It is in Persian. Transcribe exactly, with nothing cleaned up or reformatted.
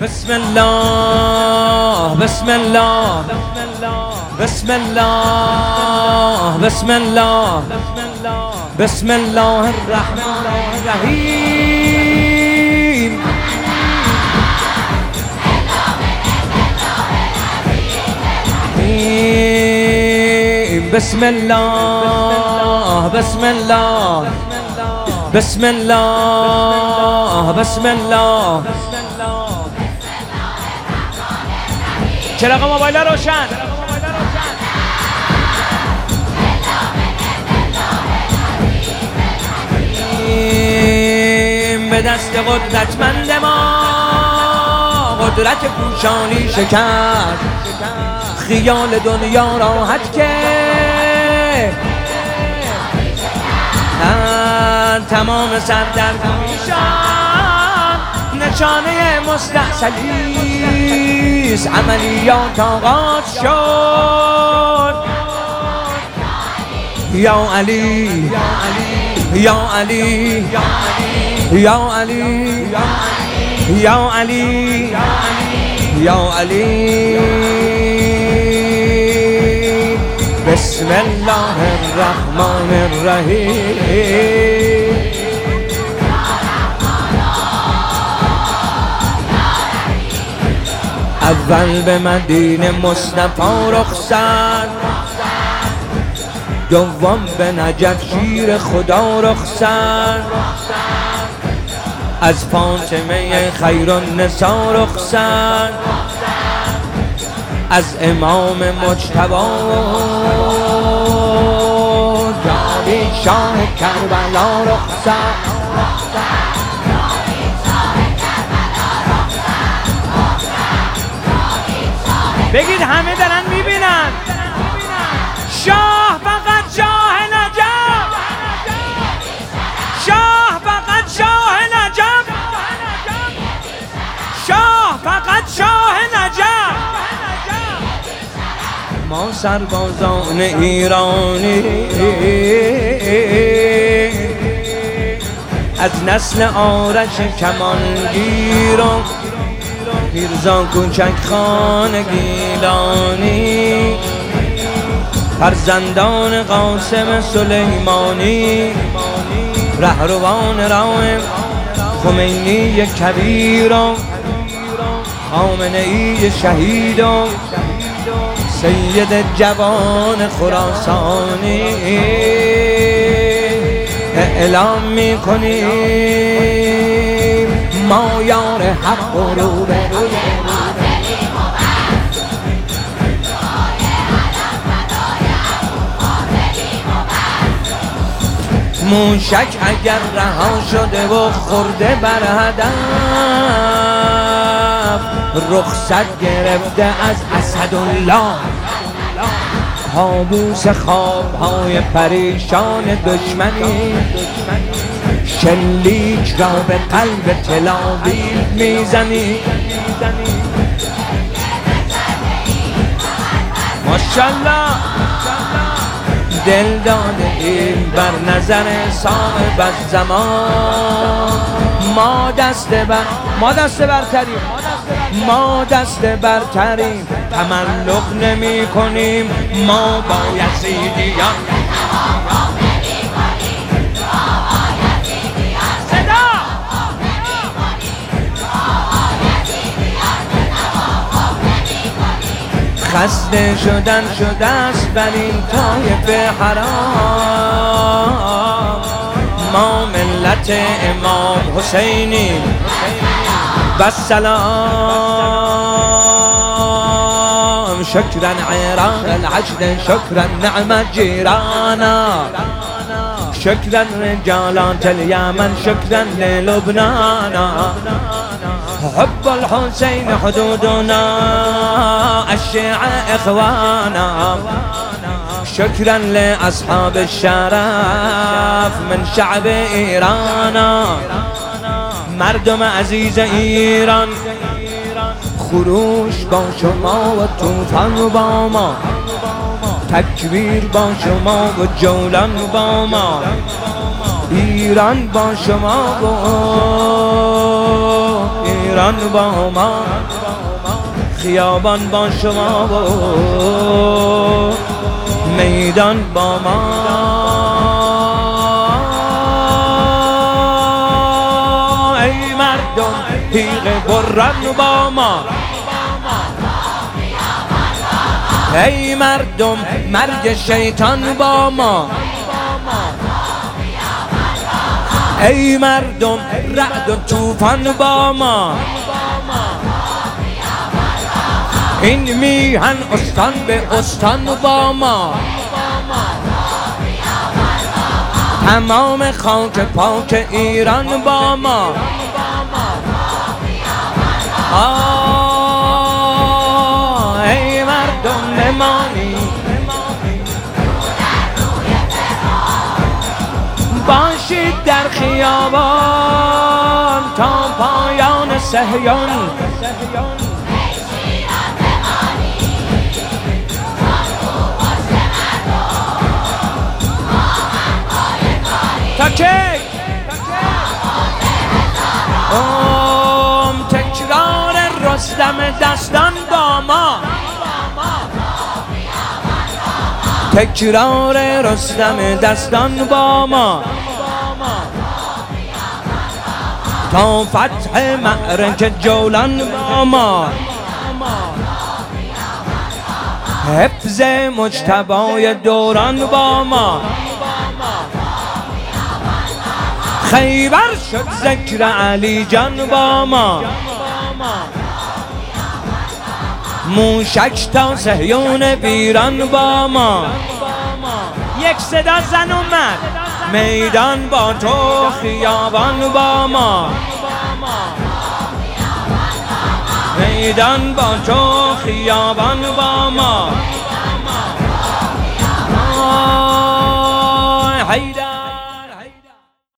بسم الله بسم الله بسم الله بسم الله بسم الله الرحمن الرحیم. بسم الله بسم الله بسم الله بسم الله. چراغ موبایل روشن. به دست قدرتمند ما قدرت پوشانی شکر، خیال دنیا راحت که تمام سردرگمیشان نشانه مستحصلیست. عملیات آغاز شد. یا علی یا علی یا علی یا علی یا علی. بسم الله الرحمن الرحیم. اول به مدینه مصطفی رخصت، دوم به نجف شیر خدا رخصت، از فاطمه خیرالنسا رخصت، از امام مجتبی جاوید شاه کربلا رخصت. بگید همه دارن میبینن. شاه فقط شاه نجف، شاه فقط شاه نجف، شاه فقط شاه نجف. ما سربازان ایرانی از نسل آرش کمانگیرم، میرزا کوچک خان گیلانی، فرزندان قاسم سلیمانی، رهروان راه خمینی کبیرم، خامنه ای شهیدم، سید جوان خراسانی. اعلام میکنیم ما یار حق و رو به روی موشک اگر رها شده و خورده بر هدف، رخصت گرفته از اسدالله، کابوس خوابهای پریشان دشمنی، شلیک را به قلب تل‌آویو میزنی. ماشاءالله دل داده ایم بر نظر صاحب الزمان. ما دست بر ما دست برتریم، ما دست برتریم، تملق نمی کنیم. ما با یزیدیان خسته شدن شده است بر این طایف حرام. ما ملت امام حسینی والسلام. شکرا عراق العشد، شکرا نعم جیرانا، شکرا رجالات الیمن، شکرا للبنانا. حب الحسين حدودنا، الشيعة إخوانا. شكرا لأصحاب الشرف من شعب إيران. مردم عزیز ایران، خروش با شما و طوفان با ما، تکبیر با شما و جولان با ما، ایران با شما و ایران با ما، خیابان با شما و میدان با ما. ای مردم تیغ برن با ما، ای مردم مرگ شیطان با ما، ای مردم رعد و طوفان با ما. این میهن استان به استان با ما، تمام خاک پاک ایران با ما. آه ای مردم بمانی، باشید در خیابان تا پایان صهیون. تا کی؟ ام تکرار رستم دستان با ما، تکرار رستم دستان با ما، تا فتح معرکه جولان با ما، حفظ مجتبی دوران با ما. خیبر شد ذکر علی جان با ما، موشک تا صهیون ویران با ما. یک صدا زن اومد، میدان با تو خیابان با ما، میدان با تو خیابان با